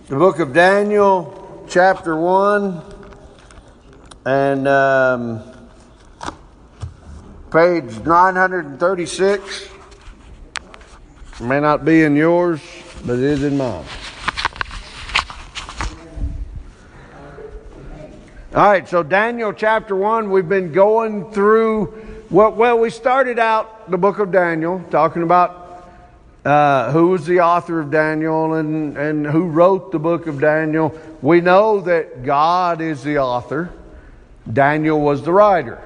The book of Daniel, chapter 1, and page 936. It may not be in yours, but it is in mine. All right, so Daniel chapter 1, we've been going through, we started out the book of Daniel, talking about who was the author of Daniel and who wrote the book of Daniel. We know that God is the author. Daniel was the writer.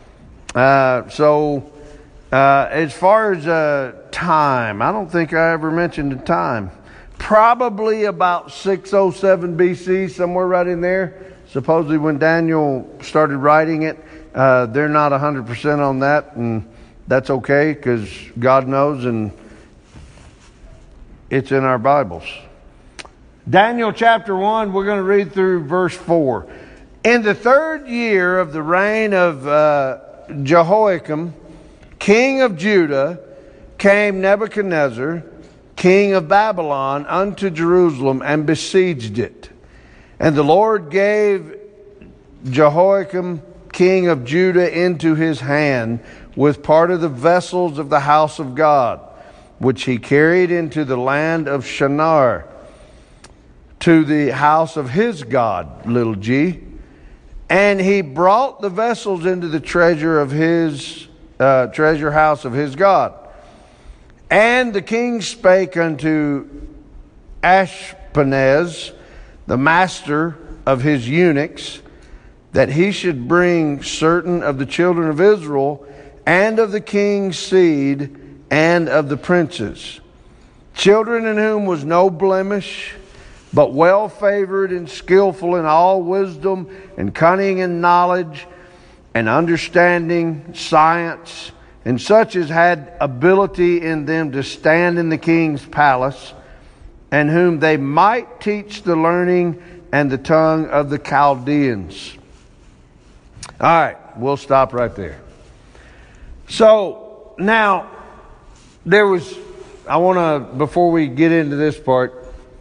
So as far as time, I don't think I ever mentioned the time. Probably about 607 BC, somewhere right in there. Supposedly when Daniel started writing it, they're not 100% on that, and that's okay because God knows, and it's in our Bibles. Daniel chapter 1, we're going to read through verse 4. In the third year of the reign of Jehoiakim, king of Judah, came Nebuchadnezzar, king of Babylon, unto Jerusalem and besieged it. And the Lord gave Jehoiakim, king of Judah, into his hand with part of the vessels of the house of God, which he carried into the land of Shinar, to the house of his God, little g. And he brought the vessels into the treasure of his treasure house of his God. And the king spake unto Ashpenaz, the master of his eunuchs, that he should bring certain of the children of Israel and of the king's seed and of the princes, children in whom was no blemish, but well favored and skillful in all wisdom and cunning and knowledge and understanding, science, and such as had ability in them to stand in the king's palace, and whom they might teach the learning and the tongue of the Chaldeans. All right, we'll stop right there. So now, before we get into this part,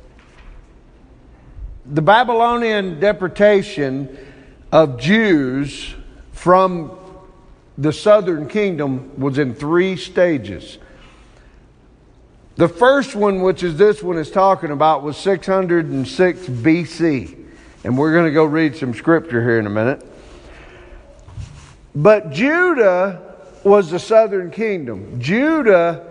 the Babylonian deportation of Jews from the southern kingdom was in 3 stages. The first one, which is this one is talking about, was 606 BC. And we're going to go read some scripture here in a minute. But Judah was the southern kingdom. Judah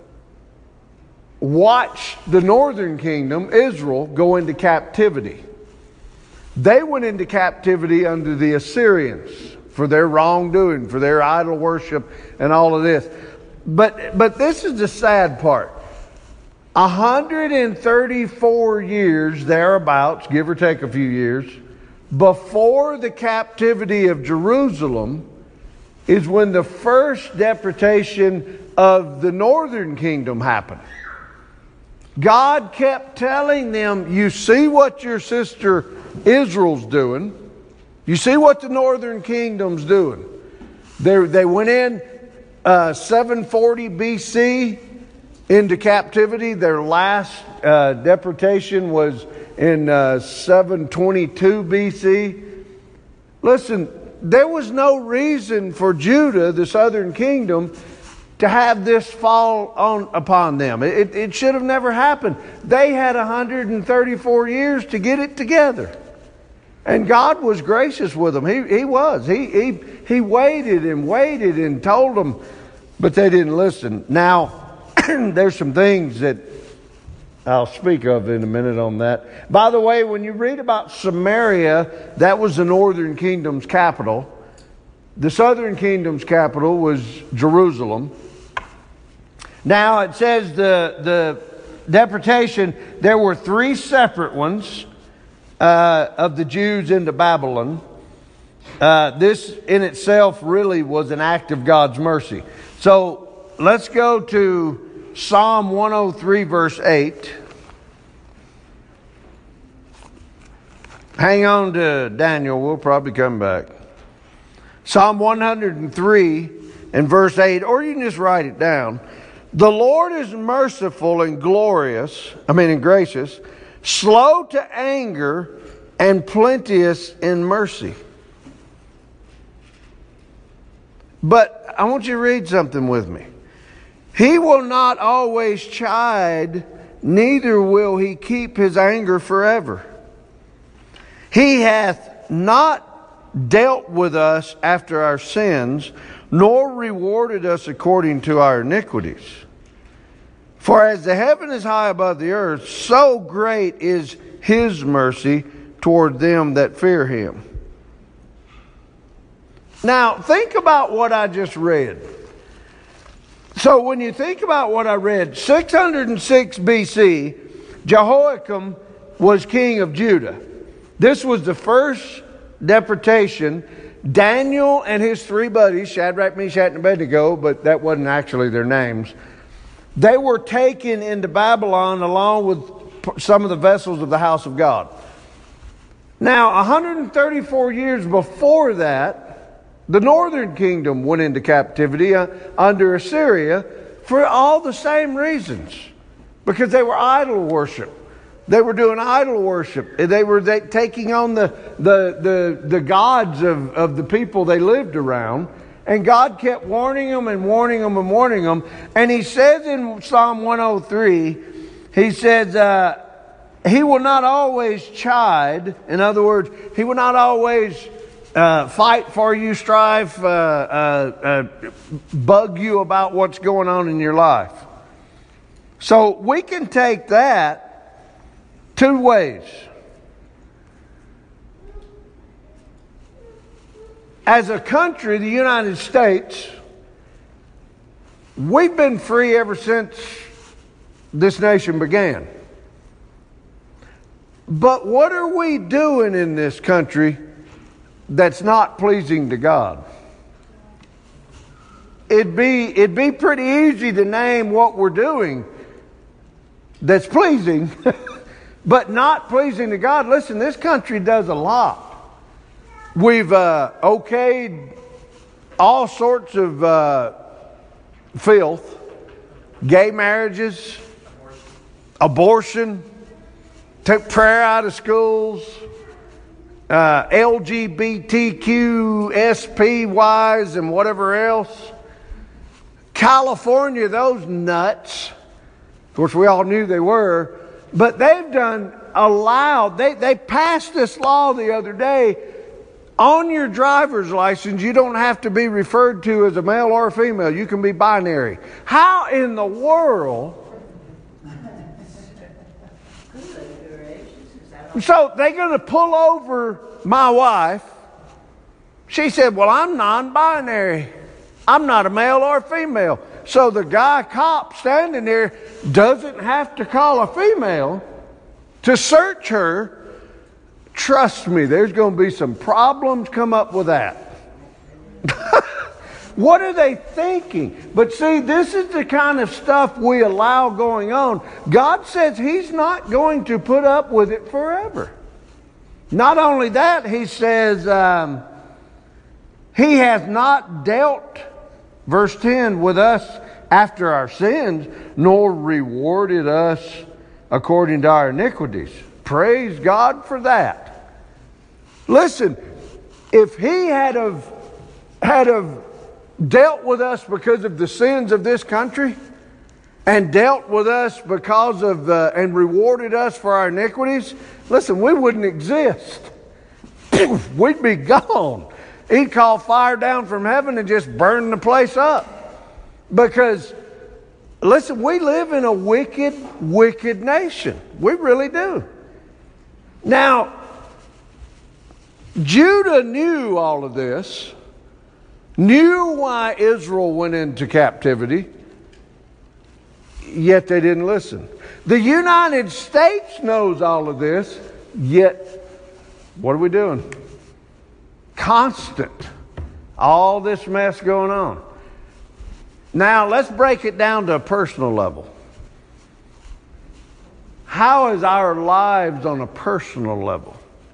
watched the northern kingdom, Israel, go into captivity. They went into captivity under the Assyrians for their wrongdoing, for their idol worship and all of this. But this is the sad part. 134 years, thereabouts, give or take a few years, before the captivity of Jerusalem is when the first deportation of the northern kingdom happened. God kept telling them, you see what your sister Israel's doing. You see what the northern kingdom's doing. They went in 740 BC into captivity. Their last deportation was in 722 BC. Listen, there was no reason for Judah, the southern kingdom, to have this fall upon them. It should have never happened. They had 134 years to get it together. And God was gracious with them. He was. He waited and told them, but they didn't listen. Now, there's some things that I'll speak of in a minute on that. By the way, when you read about Samaria, that was the northern kingdom's capital. The southern kingdom's capital was Jerusalem. Now, it says the deportation, there were 3 separate ones of the Jews into Babylon. This in itself really was an act of God's mercy. So let's go to Psalm 103 verse 8. Hang on to Daniel, we'll probably come back. Psalm 103 and verse 8, or you can just write it down. The Lord is merciful and gracious, slow to anger, and plenteous in mercy. But I want you to read something with me. He will not always chide, neither will he keep his anger forever. He hath not dealt with us after our sins, nor rewarded us according to our iniquities. For as the heaven is high above the earth, so great is his mercy toward them that fear him. Now, think about what I just read. So when you think about what I read, 606 BC, Jehoiakim was king of Judah. This was the first deportation. Daniel and his three buddies, Shadrach, Meshach, and Abednego, but that wasn't actually their names, they were taken into Babylon along with some of the vessels of the house of God. Now, 134 years before that, the northern kingdom went into captivity under Assyria for all the same reasons. Because they were idol worship. They were doing idol worship. They were taking on the gods of the people they lived around. And God kept warning them and warning them and warning them. And he says in Psalm 103, he says, he will not always chide. In other words, he will not always fight for you, strive, bug you about what's going on in your life. So we can take that two ways. As a country, the United States, we've been free ever since this nation began. But what are we doing in this country that's not pleasing to God? It'd be pretty easy to name what we're doing that's pleasing, but not pleasing to God. Listen, this country does a lot. We've okayed all sorts of filth, gay marriages, abortion, took prayer out of schools, LGBTQ, SPYs, and whatever else. California, those nuts, of course we all knew they were, but they've they passed this law the other day. On your driver's license, you don't have to be referred to as a male or a female. You can be binary. How in the world? So they're going to pull over my wife. She said, well, I'm non-binary. I'm not a male or a female. So the cop standing there doesn't have to call a female to search her. Trust me, there's going to be some problems come up with that. What are they thinking? But see, this is the kind of stuff we allow going on. God says He's not going to put up with it forever. Not only that, He says He has not dealt, verse 10, with us after our sins, nor rewarded us according to our iniquities. Praise God for that. Listen, if He had dealt with us because of the sins of this country, and dealt with us because of and rewarded us for our iniquities, listen, we wouldn't exist. We'd be gone. He'd call fire down from heaven and just burn the place up. Because, listen, we live in a wicked, wicked nation. We really do. Now, Judah knew all of this, knew why Israel went into captivity, yet they didn't listen. The United States knows all of this, yet what are we doing? Constant. All this mess going on. Now, let's break it down to a personal level. How is our lives on a personal level?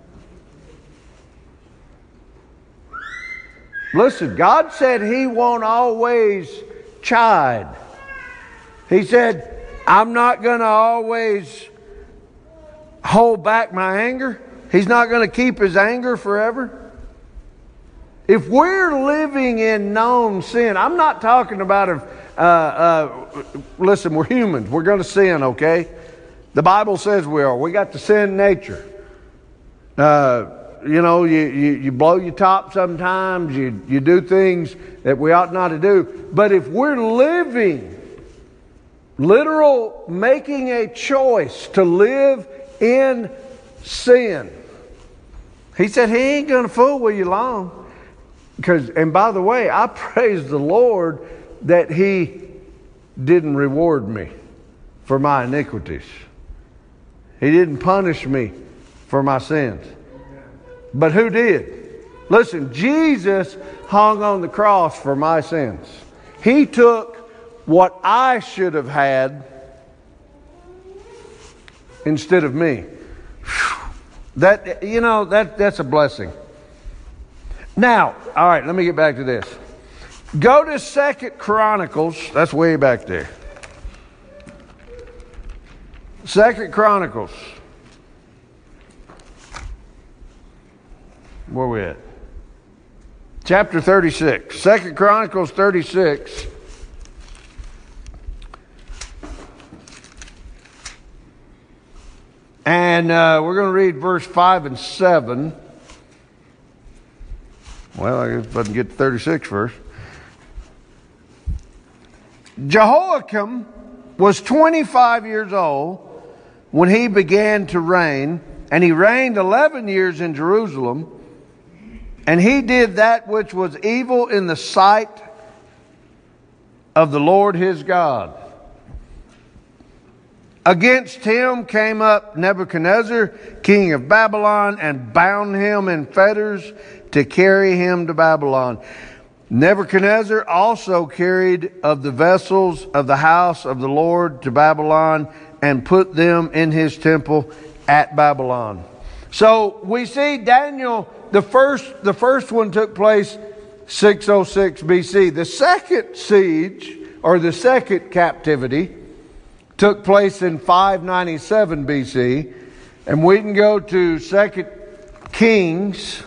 Listen, God said He won't always chide. He said, I'm not going to always hold back my anger. He's not going to keep His anger forever. If we're living in known sin, I'm not talking about listen, we're humans. We're going to sin, okay? The Bible says we are. We got the sin nature. You blow your top sometimes. You do things that we ought not to do. But if we're living, literal, making a choice to live in sin, He said He ain't going to fool with you long. And by the way, I praise the Lord that He didn't reward me for my iniquities. He didn't punish me for my sins. But who did? Listen, Jesus hung on the cross for my sins. He took what I should have had instead of me. That's a blessing. Now, all right, let me get back to this. Go to 2 Chronicles. That's way back there. 2 Chronicles. Where we at? Chapter 36. 2 Chronicles 36. And we're going to read verse 5 and 7. Well, I guess I can get to 36 first. Jehoiakim was 25 years old when he began to reign, and he reigned 11 years in Jerusalem. And he did that which was evil in the sight of the Lord his God. Against him came up Nebuchadnezzar, king of Babylon, and bound him in fetters to carry him to Babylon. Nebuchadnezzar also carried of the vessels of the house of the Lord to Babylon and put them in his temple at Babylon. So we see Daniel, the first one took place 606 BC. The second siege, or the second captivity, took place in 597 BC. And we can go to 2 Kings.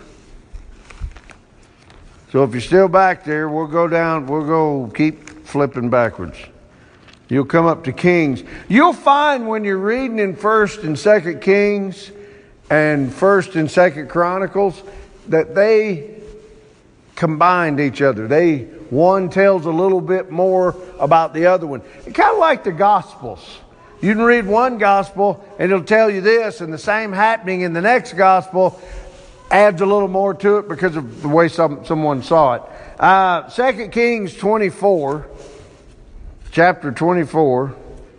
So if you're still back there, we'll go keep flipping backwards. You'll come up to Kings. You'll find when you're reading in 1st and 2nd Kings and 1st and 2nd Chronicles that they combined each other. One tells a little bit more about the other one. It's kind of like the Gospels. You can read one Gospel and it'll tell you this, and the same happening in the next Gospel adds a little more to it because of the way someone saw it. 2 Kings 24, chapter 24,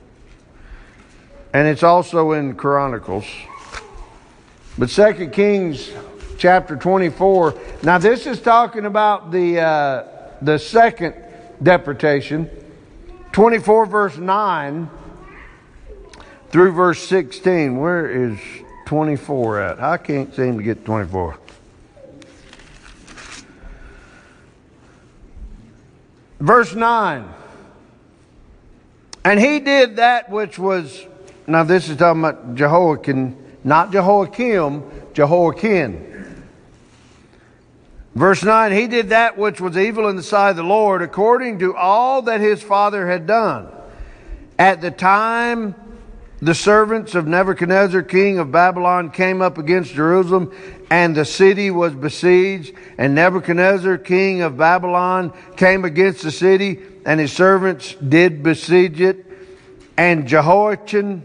and it's also in Chronicles. But 2 Kings chapter 24, now this is talking about the second deportation, 24 verse 9 through verse 16. Where is 24 at? I can't seem to get 24. Verse 9. And he did that which was, now this is talking about Jehoiakim, not Jehoiakim, Jehoiakim. Verse 9, he did that which was evil in the sight of the Lord, according to all that his father had done. At the time the servants of Nebuchadnezzar, king of Babylon, came up against Jerusalem, and the city was besieged. And Nebuchadnezzar, king of Babylon, came against the city, and his servants did besiege it. And Jehoiakim,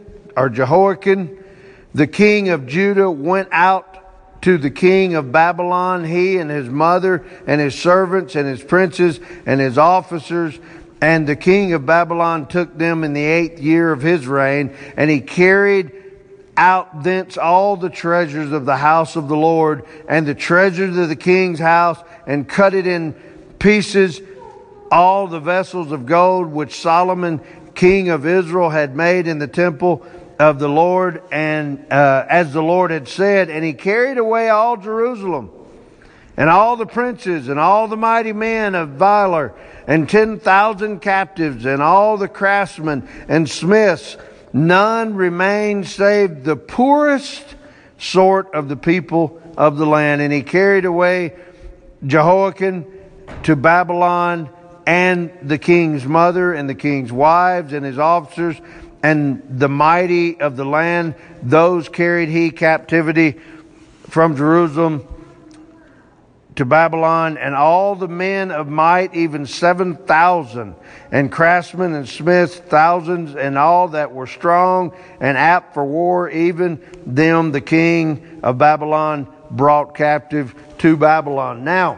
the king of Judah, went out to the king of Babylon, he and his mother and his servants and his princes and his officers. And the king of Babylon took them in the 8th year of his reign, and he carried out thence all the treasures of the house of the Lord and the treasures of the king's house, and cut it in pieces, all the vessels of gold which Solomon king of Israel had made in the temple of the Lord, and as the Lord had said. And he carried away all Jerusalem, and all the princes, and all the mighty men of valor, and 10,000 captives, and all the craftsmen and smiths none remained save the poorest sort of the people of the land. And he carried away Jehoiakim to Babylon, and the king's mother, and the king's wives, and his officers, and the mighty of the land. Those carried he captivity from Jerusalem to Babylon, and all the men of might, even 7,000, and craftsmen and smiths, thousands, and all that were strong and apt for war, even them the king of Babylon brought captive to Babylon. Now,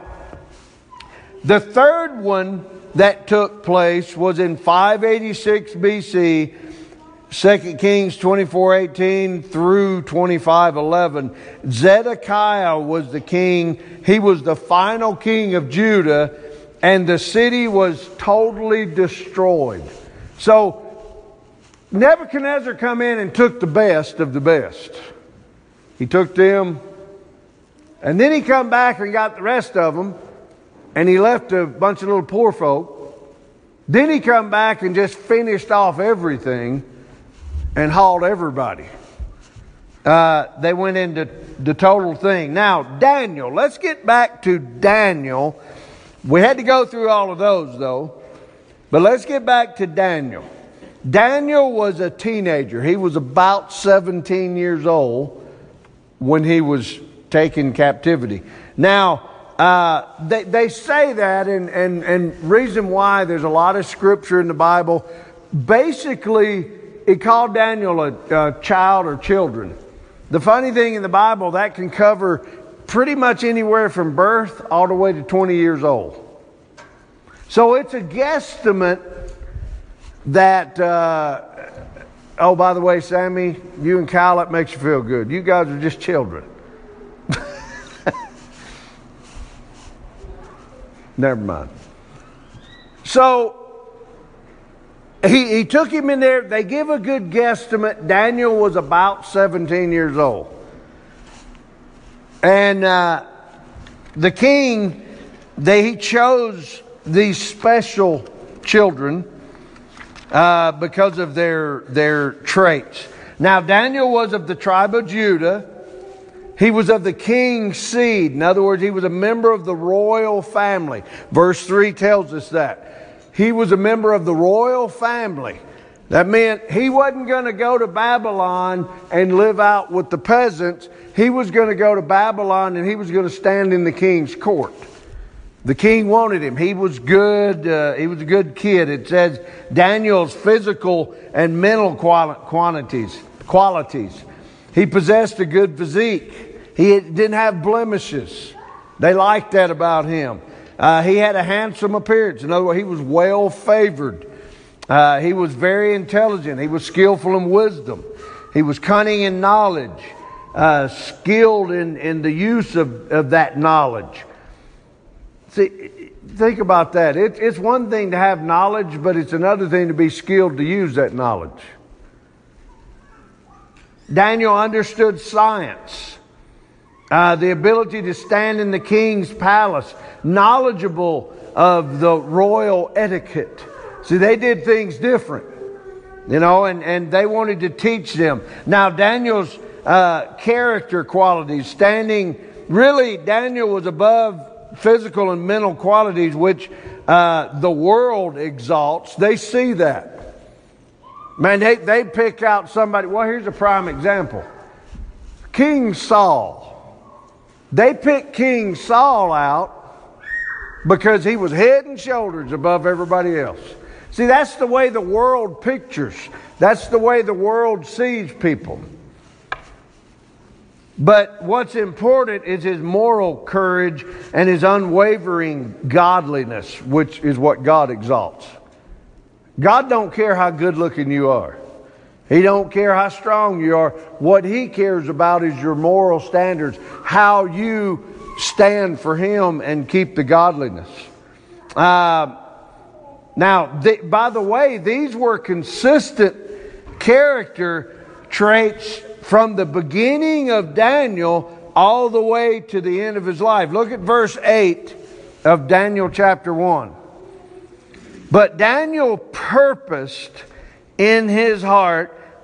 the third one that took place was in 586 BC, 2 Kings 24:18 through 25:11. Zedekiah was the king. He was the final king of Judah, and the city was totally destroyed. So Nebuchadnezzar come in and took the best of the best. He took them, and then he come back and got the rest of them, and he left a bunch of little poor folk. Then he come back and just finished off everything and hauled everybody. They went into the total thing. Now, Daniel. Let's get back to Daniel. We had to go through all of those, though. But let's get back to Daniel. Daniel was a teenager. He was about 17 years old when he was taken captivity. Now, they say that, and reason why there's a lot of scripture in the Bible. Basically, it called Daniel a child or children. The funny thing in the Bible, that can cover pretty much anywhere from birth all the way to 20 years old. So it's a guesstimate that, oh, by the way, Sammy, you and Kyle, that makes you feel good. You guys are just children. Never mind. So he took him in there. They give a good guesstimate. Daniel was about 17 years old. And the king, he chose these special children because of their traits. Now, Daniel was of the tribe of Judah. He was of the king's seed. In other words, he was a member of the royal family. Verse 3 tells us that. He was a member of the royal family. That meant he wasn't going to go to Babylon and live out with the peasants. He was going to go to Babylon and he was going to stand in the king's court. The king wanted him. He was good. He was a good kid. It says Daniel's physical and mental qualities. He possessed a good physique. He didn't have blemishes. They liked that about him. He had a handsome appearance. In other words, he was well favored. He was very intelligent. He was skillful in wisdom. He was cunning in knowledge, skilled in the use of that knowledge. See, think about that. It's one thing to have knowledge, but it's another thing to be skilled to use that knowledge. Daniel understood science, the ability to stand in the king's palace, knowledgeable of the royal etiquette. See, they did things different, and they wanted to teach them. Now, Daniel's character qualities, Daniel was above physical and mental qualities, which the world exalts. They see that. Man, they pick out somebody. Well, here's a prime example. King Saul. They picked King Saul out because he was head and shoulders above everybody else. See, that's the way the world pictures. That's the way the world sees people. But what's important is his moral courage and his unwavering godliness, which is what God exalts. God don't care how good looking you are. He don't care how strong you are. What He cares about is your moral standards, how you stand for Him and keep the godliness. Now, by the way, these were consistent character traits from the beginning of Daniel all the way to the end of his life. Look at verse 8 of Daniel chapter 1. But Daniel purposed in his heart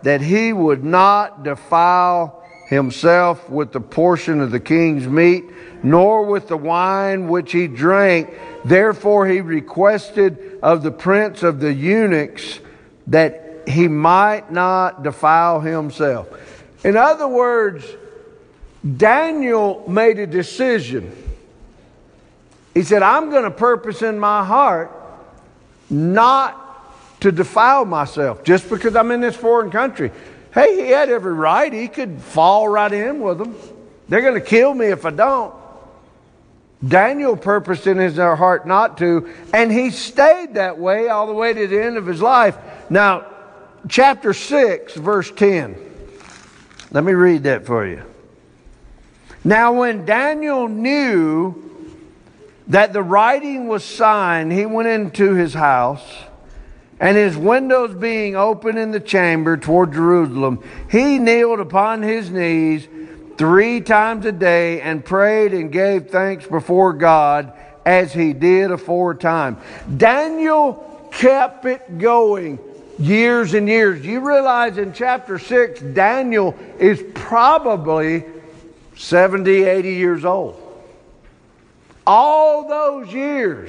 that he would not defile himself with the portion of the king's meat, nor with the wine which he drank. Therefore he requested of the prince of the eunuchs that he might not defile himself. In other words, Daniel made a decision. He said, I'm going to purpose in my heart not to defile myself just because I'm in this foreign country. Hey, he had every right. He could fall right in with them. They're going to kill me if I don't. Daniel purposed in his heart not to, and he stayed that way all the way to the end of his life. Now, chapter 6, verse 10. Let me read that for you. Now, when Daniel knew that the writing was signed, he went into his house, and his windows being open in the chamber toward Jerusalem, he kneeled upon his knees 3 times a day and prayed and gave thanks before God as he did aforetime. Daniel kept it going years and years. You realize in chapter 6, Daniel is probably 70, 80 years old. All those years,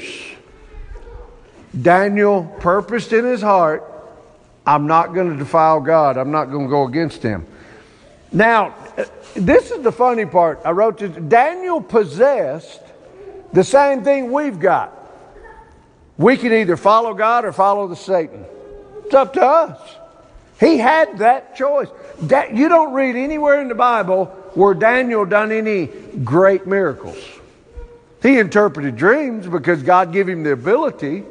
Daniel purposed in his heart, I'm not going to defile God. I'm not going to go against him. Now, this is the funny part. I wrote this. Daniel possessed the same thing we've got. We can either follow God or follow the Satan. It's up to us. He had that choice. You don't read anywhere in the Bible where Daniel done any great miracles. He interpreted dreams because God gave him the ability.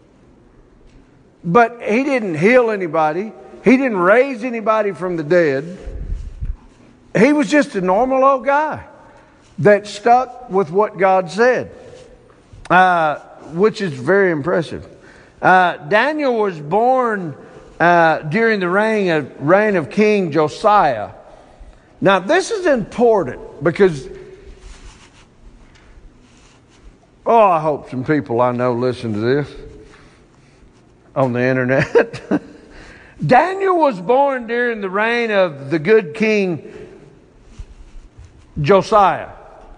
But he didn't heal anybody. He didn't raise anybody from the dead. He was just a normal old guy that stuck with what God said, which is very impressive. Daniel was born during the reign of King Josiah. Now, this is important because, I hope some people I know listen to this on the internet. Daniel was born during the reign of the good King Josiah.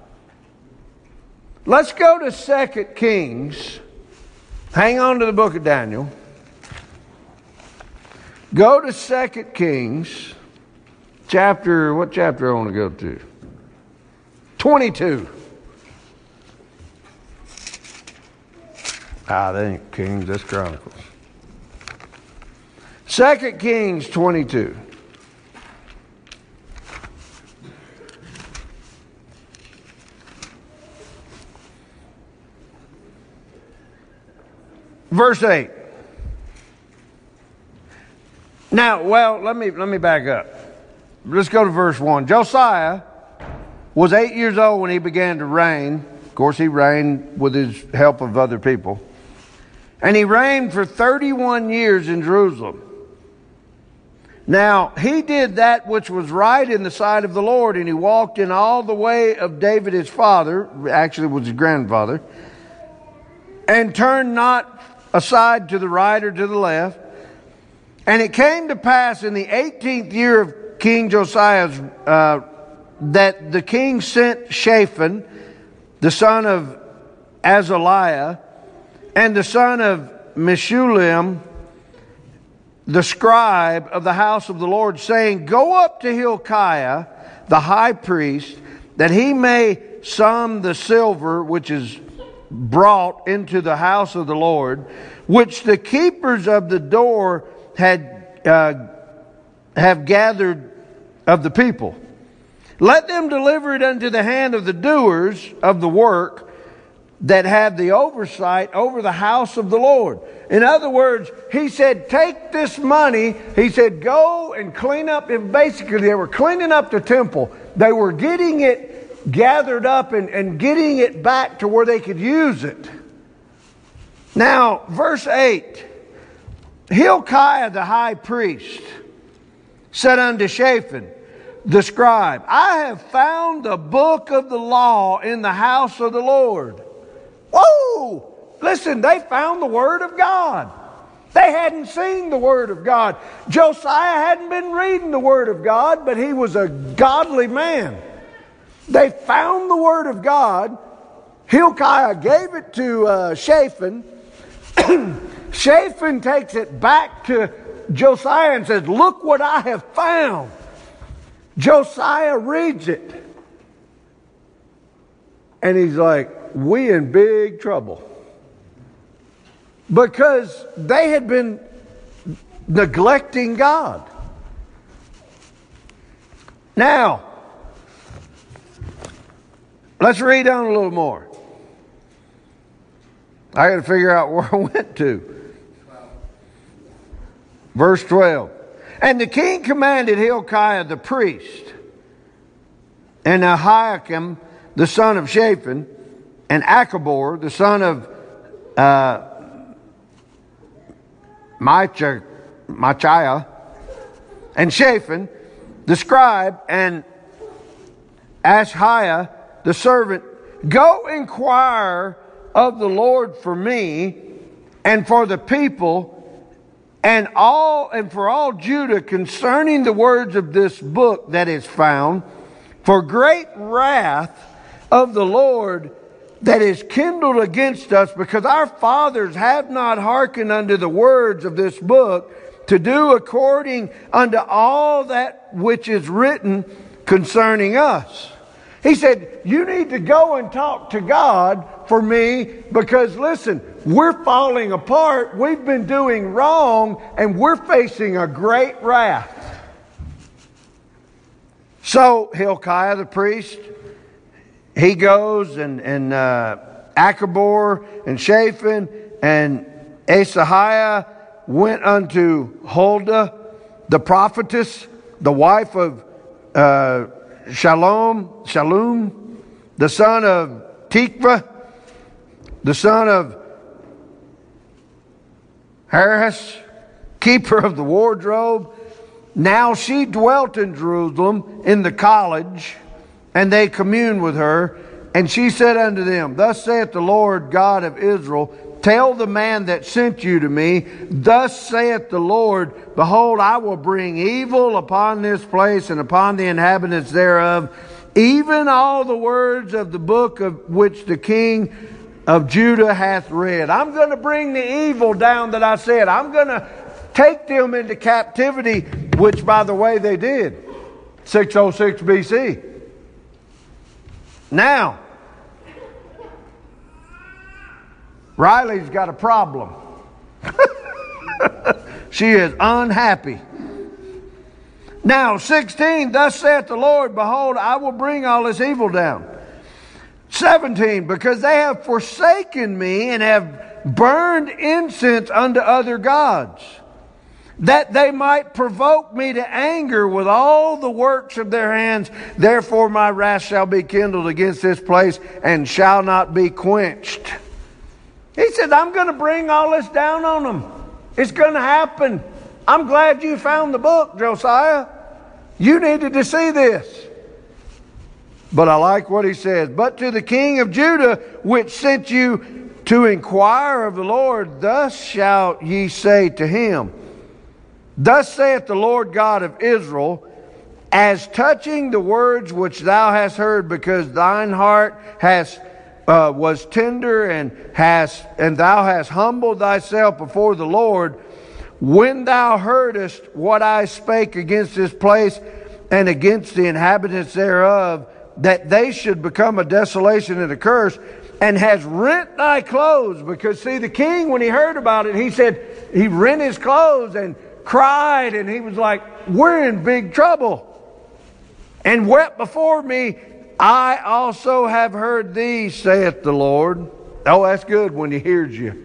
Let's go to 2 Kings. Hang on to the book of Daniel. Go to 2 Kings, what chapter I want to go to? 22. That ain't Kings, that's Chronicles. 2 Kings 22. Verse 8. Now, let me back up. Let's go to verse 1. Josiah was 8 years old when he began to reign. Of course, he reigned with his help of other people. And he reigned for 31 years in Jerusalem. Now, he did that which was right in the sight of the Lord, and he walked in all the way of David his father, actually was his grandfather, and turned not aside to the right or to the left. And it came to pass in the 18th year of King Josiah's that the king sent Shaphan, the son of Azaliah, and the son of Meshullam, the scribe of the house of the Lord, saying, Go up to Hilkiah, the high priest, that he may sum the silver which is brought into the house of the Lord, which the keepers of the door have gathered of the people. Let them deliver it unto the hand of the doers of the work that have the oversight over the house of the Lord. In other words, he said, take this money. He said, go and clean up. And basically, they were cleaning up the temple. They were getting it gathered up and getting it back to where they could use it. Now, verse 8. Hilkiah the high priest said unto Shaphan the scribe, I have found the book of the law in the house of the Lord. Whoa! Listen, they found the word of God. They hadn't seen the Word of God. Josiah hadn't been reading the Word of God, but he was a godly man. They found the Word of God. Hilkiah gave it to Shaphan. Shaphan takes it back to Josiah and says, look what I have found. Josiah reads it. And he's like, we in big trouble. Because they had been neglecting God. Now, let's read on a little more. I got to figure out where I went to. Verse 12. And the king commanded Hilkiah the priest, and Ahikam the son of Shaphan, and Achbor the son of Micaiah, and Shaphan the scribe, and Ashiah the servant, go inquire of the Lord for me and for the people and for all Judah concerning the words of this book that is found, for great wrath of the Lord that is kindled against us, because our fathers have not hearkened unto the words of this book to do according unto all that which is written concerning us. He said, you need to go and talk to God for me, because listen, we're falling apart. We've been doing wrong, and we're facing a great wrath. So Hilkiah the priest, he goes, and Achbor and Shaphan and Asaiah went unto Huldah the prophetess, the wife of Shallum, the son of Tikvah, the son of Harhas, keeper of the wardrobe. Now she dwelt in Jerusalem in the college, and they communed with her. And she said unto them, thus saith the Lord God of Israel, tell the man that sent you to me, thus saith the Lord, behold, I will bring evil upon this place and upon the inhabitants thereof, even all the words of the book of which the king of Judah hath read. I'm going to bring the evil down that I said. I'm going to take them into captivity, which, by the way, they did. 606 BC. Now, Riley's got a problem. She is unhappy. Now, 16, thus saith the Lord, behold, I will bring all this evil down. 17, because they have forsaken me and have burned incense unto other gods, that they might provoke me to anger with all the works of their hands. Therefore my wrath shall be kindled against this place and shall not be quenched. He said, I'm going to bring all this down on them. It's going to happen. I'm glad you found the book, Josiah. You needed to see this. But I like what he says. But to the king of Judah, which sent you to inquire of the Lord, thus shall ye say to him, thus saith the Lord God of Israel, as touching the words which thou hast heard, because thine heart was tender, and thou hast humbled thyself before the Lord, when thou heardest what I spake against this place and against the inhabitants thereof, that they should become a desolation and a curse, and has rent thy clothes. Because see, the king, when he heard about it, he said he rent his clothes and cried, and he was like, we're in big trouble. And wept before me, I also have heard thee, saith the Lord. Oh, that's good when he hears you.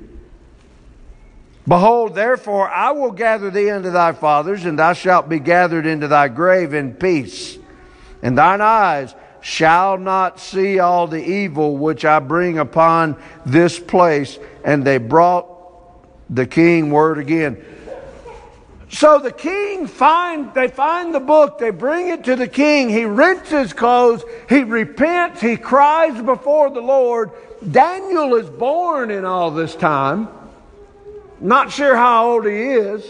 Behold, therefore, I will gather thee unto thy fathers, and thou shalt be gathered into thy grave in peace. And thine eyes shall not see all the evil which I bring upon this place. And they brought the king word again. So the king they find the book, they bring it to the king, he rents his clothes, he repents, he cries before the Lord. Daniel is born in all this time. Not sure how old he is.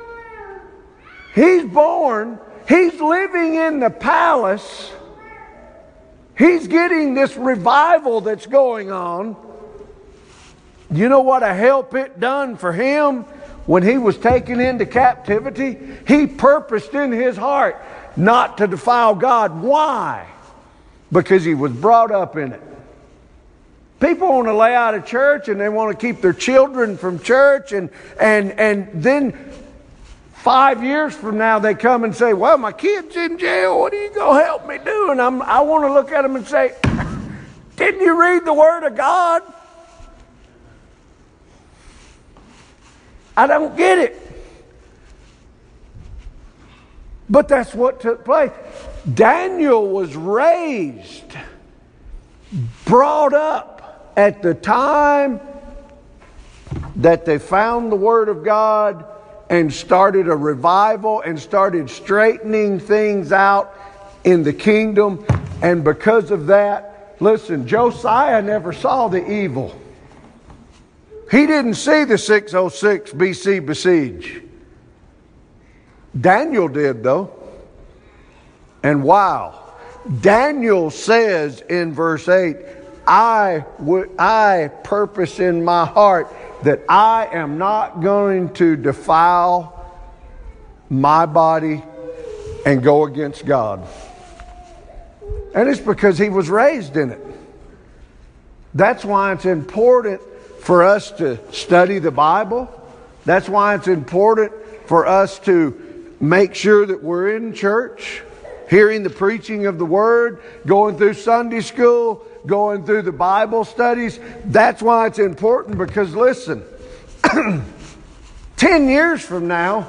He's born. He's living in the palace. He's getting this revival that's going on. You know what a help it done for him when he was taken into captivity? He purposed in his heart not to defile God. Why? Because he was brought up in it. People want to lay out of church and they want to keep their children from church, and then 5 years from now they come and say, well, my kid's in jail. What are you going to help me do? And I want to look at them and say, didn't you read the Word of God? I don't get it. But that's what took place. Daniel was raised, brought up at the time that they found the Word of God and started a revival and started straightening things out in the kingdom. And because of that, listen, Josiah never saw the evil. He didn't see the 606 BC besiege. Daniel did, though. And wow, Daniel says in verse 8, I purpose in my heart that I am not going to defile my body and go against God. And it's because he was raised in it. That's why it's important for us to study the Bible. That's why it's important for us to make sure that we're in church, hearing the preaching of the Word, going through Sunday school, going through the Bible studies. That's why it's important, because listen, 10 years from now,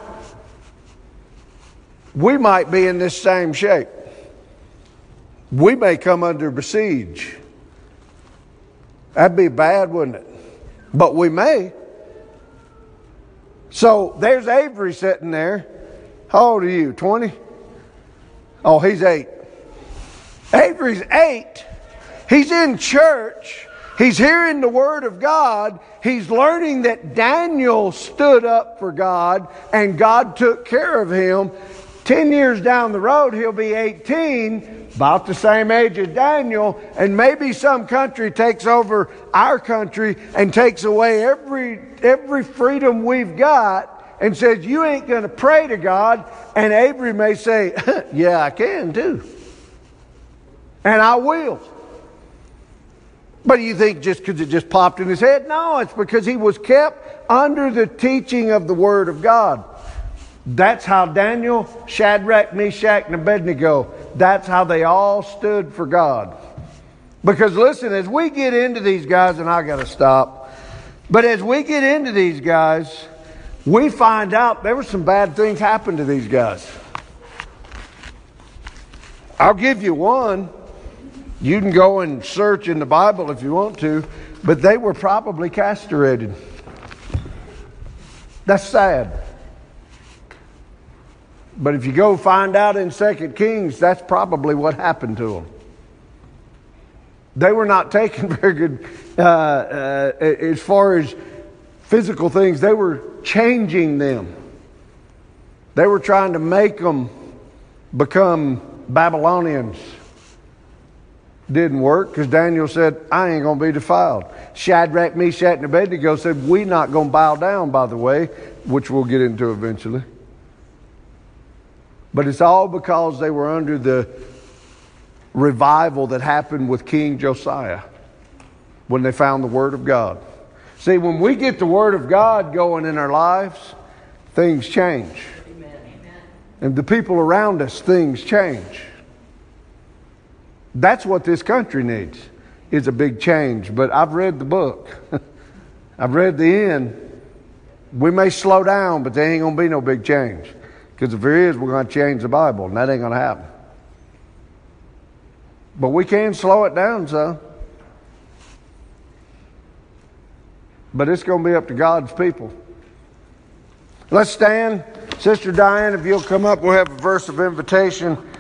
we might be in this same shape. We may come under besiege. That'd be bad, wouldn't it? But we may. So there's Avery sitting there. How old are you? 20? Oh, he's 8. Avery's 8. He's in church. He's hearing the Word of God. He's learning that Daniel stood up for God and God took care of him. 10 years down the road, he'll be 18, about the same age as Daniel, and maybe some country takes over our country and takes away every freedom we've got and says, you ain't going to pray to God. And Avery may say, yeah, I can too. And I will. But do you think just because it just popped in his head? No, it's because he was kept under the teaching of the Word of God. That's how Daniel, Shadrach, Meshach, and Abednego, that's how they all stood for God. Because listen, as we get into these guys, and I got to stop, but as we get into these guys, we find out there were some bad things happened to these guys. I'll give you one. You can go and search in the Bible if you want to, but they were probably castrated. That's sad. But if you go find out in 2 Kings, that's probably what happened to them. They were not taken very good as far as physical things. They were changing them. They were trying to make them become Babylonians. Didn't work, because Daniel said, I ain't going to be defiled. Shadrach, Meshach, and Abednego said, we're not going to bow down, by the way, which we'll get into eventually. But it's all because they were under the revival that happened with King Josiah when they found the Word of God. See, when we get the Word of God going in our lives, things change. Amen. And the people around us, things change. That's what this country needs, is a big change. But I've read the book. I've read the end. We may slow down, but there ain't going to be no big change. Because if there is, we're going to change the Bible, and that ain't going to happen. But we can slow it down, son. But it's going to be up to God's people. Let's stand. Sister Diane, if you'll come up, we'll have a verse of invitation.